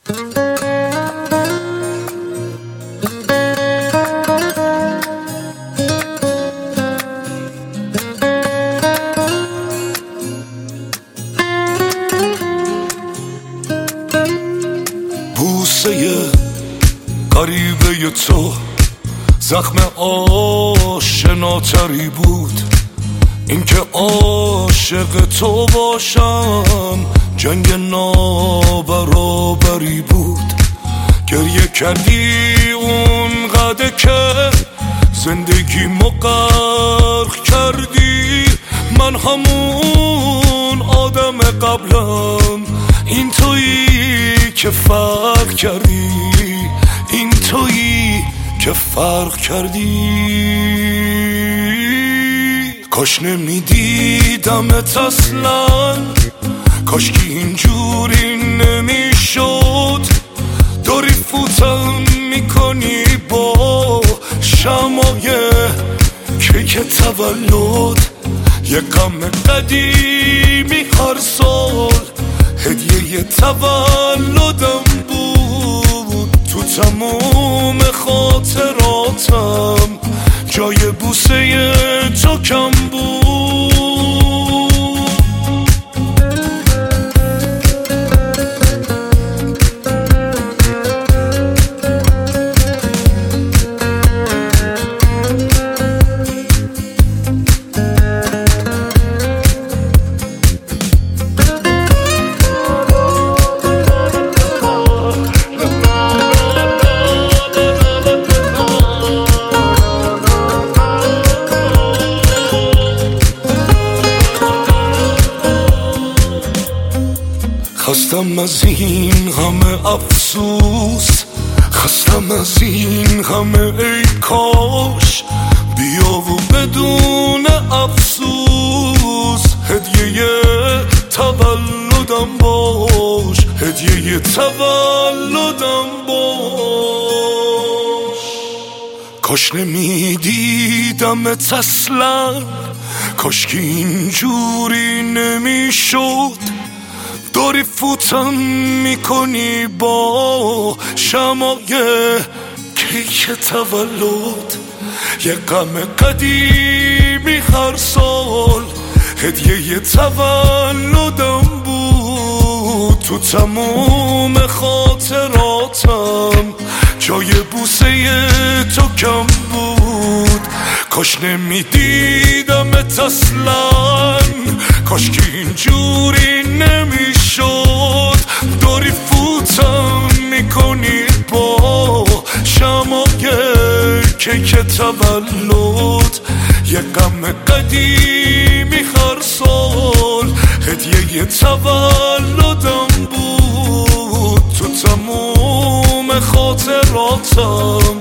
بوسه غریبه تو زخم آشناتری بود. اینکه عاشق تو باشم جنگ نابرابری بود. گریه کردی اونقدر که زندگی غرق کردی. من همون آدم قبلم، این تویی که فرق کردی. این تویی که فرق کردی. کاش نمیدیدمت اصلا، کاش که اینجوری نمیشد. داری فوتم میکنی با شمای کیک تولد. یه غم قدیمی هر سال هدیه تولدم بود. تو تموم خاطراتم جای بوسه تو کم بود. خستم از این همه افسوس، خستم از این همه ای کاش. بیا و بدون افسوس هدیه تولدم باش. هدیه تولدم باش. کاش نمیدیدمت اصلا، کاش که اینجوری نمیشد. داری فوتم میکنی با شمای کیک تولد. یه غم قدیمی هر سال هدیه تولدم بود. تو تموم خاطراتم جای بوسه تو کم بود. کاش نمیدیدمت اصلا، کاش که اینجوری نمیشد. داری فوتم میکنی با شمای کیک تولد. یه غم قدیمی هر سال هدیه تولدم بود. تو تموم خاطراتم